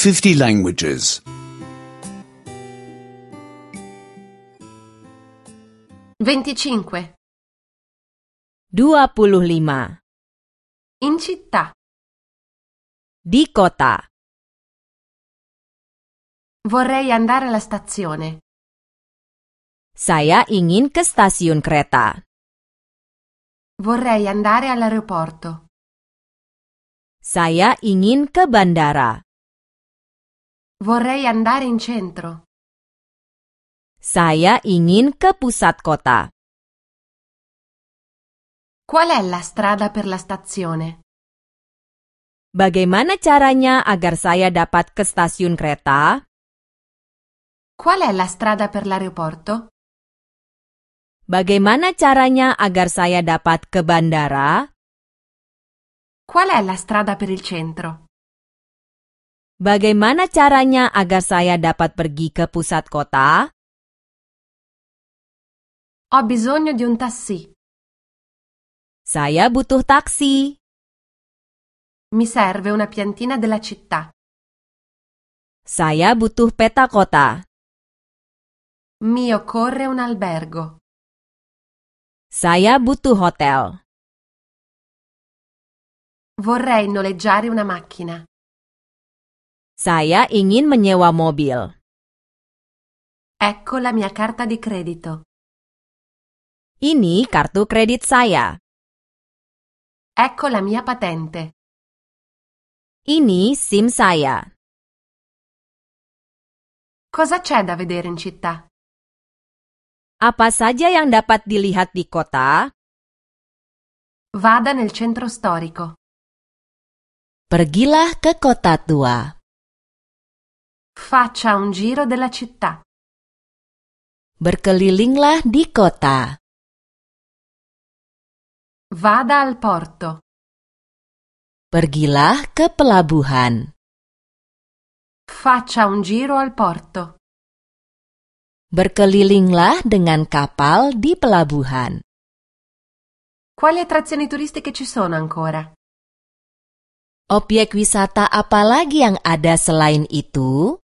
50 languages. 25. 25. In città. Di kota. Vorrei andare alla stazione. Saya ingin ke stasiun kereta. Vorrei andare all'aeroporto. Saya ingin ke bandara. Vorrei andare in centro. Saya ingin ke pusat kota. Qual è la strada per la stazione? Bagaimana caranya agar saya dapat ke stasiun kereta? Qual è la strada per l'aeroporto? Bagaimana caranya agar saya dapat ke bandara? Qual è la strada per il centro? Bagaimana caranya agar saya dapat pergi ke pusat kota? Ho bisogno di un taxi. Saya butuh taksi. Mi serve una piantina della città. Saya butuh peta kota. Mi occorre un albergo. Saya butuh hotel. Vorrei noleggiare una macchina. Saya ingin menyewa mobil. Ecco la mia carta di credito. Ini kartu kredit saya. Ecco la mia patente. Ini SIM saya. Cosa c'è da vedere in città? Apa saja yang dapat dilihat di kota? Vada nel centro storico. Pergilah ke kota tua. Faccia un giro della città. Berkelilinglah di kota. Vada al porto. Pergilah ke pelabuhan. Faccia un giro al porto. Berkelilinglah dengan kapal di pelabuhan. Quali attrazioni turistiche ci sono ancora? Objek wisata apa lagi yang ada selain itu?